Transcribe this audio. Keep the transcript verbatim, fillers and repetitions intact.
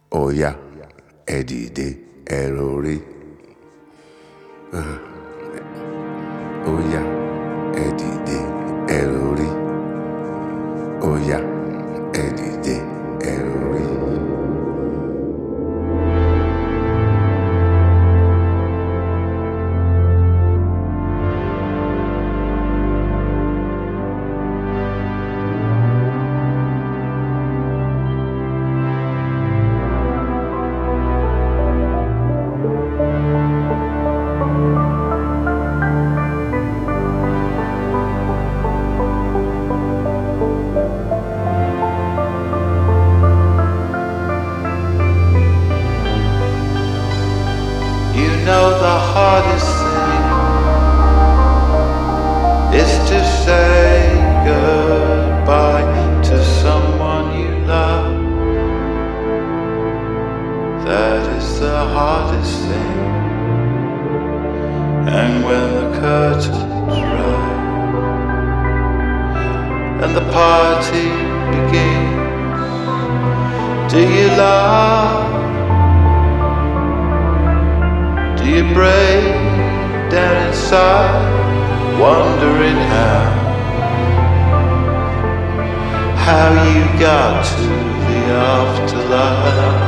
Óyá, ẹ dìde, ẹ rorí. Óyá, ẹ dìde, ẹ rorí. Óyá, ẹ dìde, ẹ rorí. You know the hardest thing is to say goodbye to someone you love. That is the hardest thing. And when the curtains rise and the party begins, do you laugh? Do you break down inside, wondering how How you got to the afterlife?